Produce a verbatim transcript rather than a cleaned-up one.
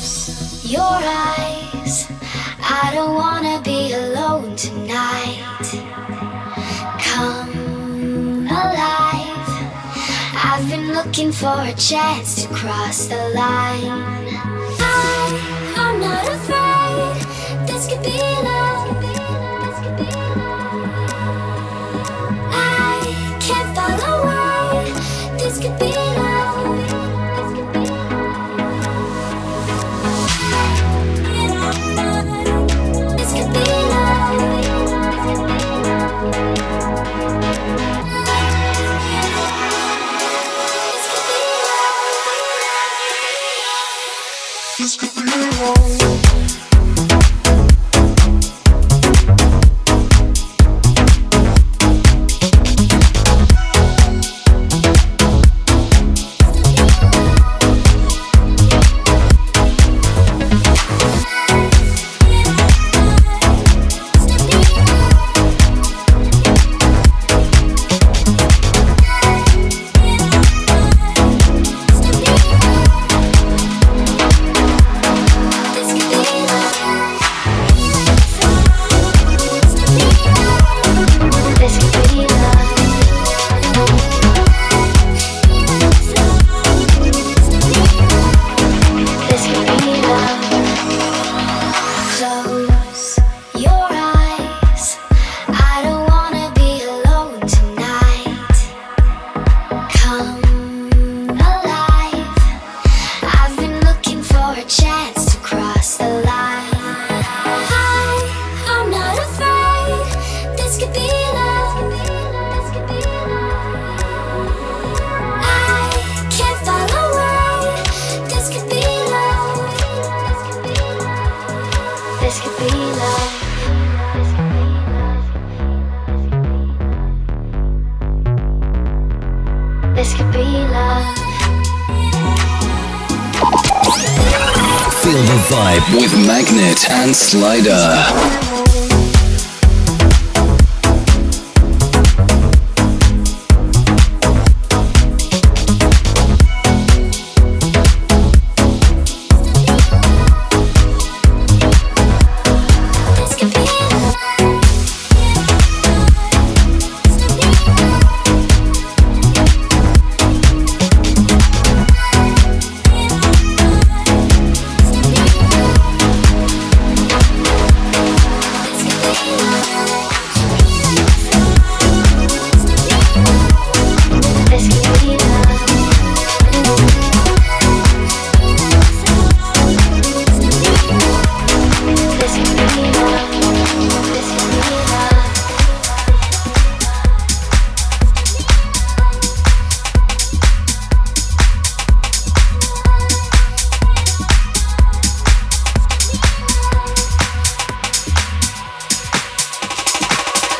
your eyes. I don't wanna be alone tonight. Come alive. I've been looking for a chance to cross the line. I, I'm not afraid. This could be love. I can't fall away. This could be love. This could be love. This could be love. Feel the vibe with Magnet and Slider.